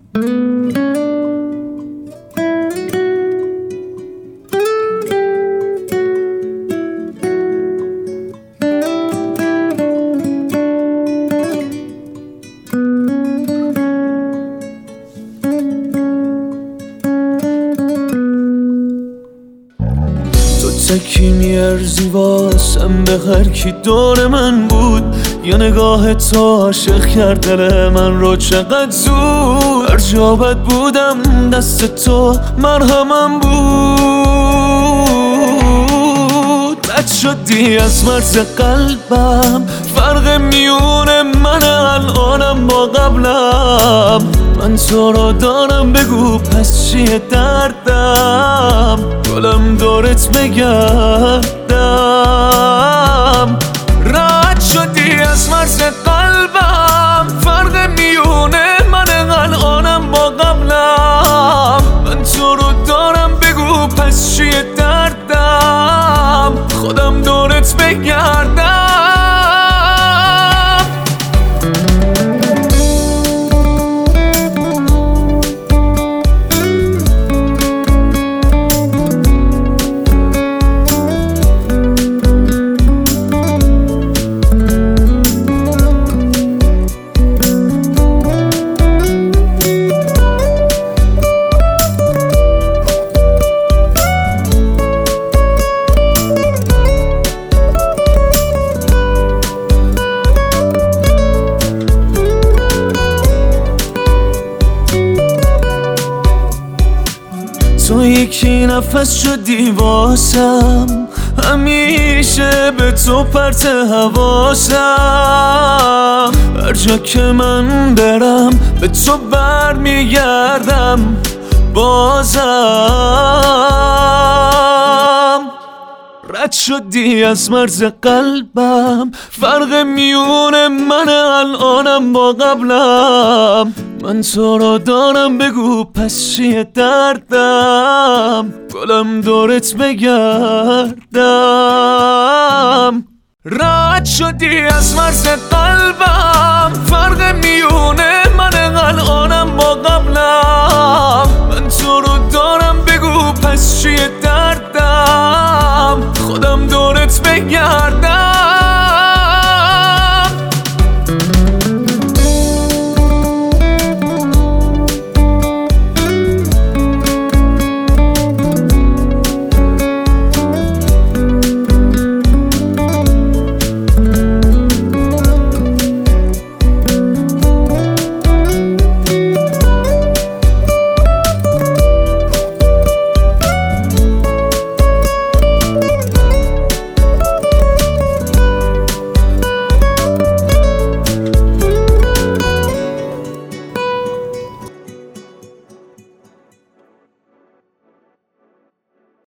تکی میارزی واسم به هر کی دور من بود، یا نگاه تو عاشق کرد دل من رو چقدر زود. هر جا بد بودم دست تو مرهمم بود. رد شدی از مرز قلبم، فرق میون من الانم با قبلم. من تو رو دارم بگو پس چیه دردم، گلم دورت بگردم. رد شدی از مرز قلبم، فرق میون من الانم با قبلم. من تو رو دارم بگو پس چیه دردم، خودم دورت بگردم. تو یکی نفس شدی واسم، همیشه به تو پرت حواسم. هر جا که من برم به تو برمیگردم بازم. رد شدی از مرز قلبم، فرق میون من الانم با قبلم. من تو رو دارم بگو پس چیه دردم، گلم دورت بگردم. رد شدی از مرز قلبم، فرق میون